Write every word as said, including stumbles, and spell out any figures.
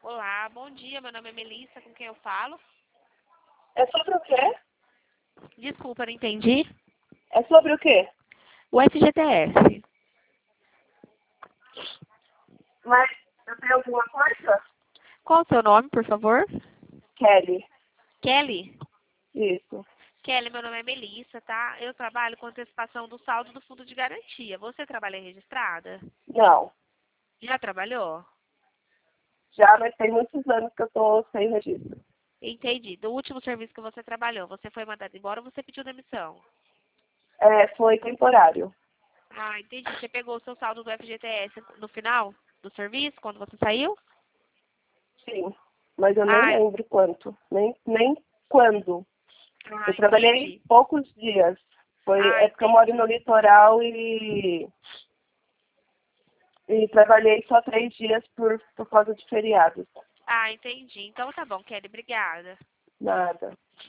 Olá, bom dia. Meu nome é Melissa, com quem eu falo? É sobre o quê? Desculpa, não entendi. É sobre o quê? O F G T S. Mas eu tenho alguma coisa? Qual o seu nome, por favor? Kelly. Kelly? Isso. Kelly, meu nome é Melissa, tá? Eu trabalho com antecipação do saldo do fundo de garantia. Você trabalha registrada? Não. Já trabalhou? Já, mas tem muitos anos que eu tô sem registro. Entendi. Do último serviço que você trabalhou, você foi mandado embora ou você pediu demissão? É, foi temporário. Ah, entendi. Você pegou o seu saldo do F G T S no final do serviço, quando você saiu? Sim. Mas eu nem Ah, lembro quanto. Nem, nem quando. ah Eu trabalhei entendi. poucos dias. Foi, Ah, é porque eu moro entendi. no litoral e, e trabalhei só três dias por, por causa de feriados. Ah, entendi. Então tá bom, Kelly. Obrigada. Nada.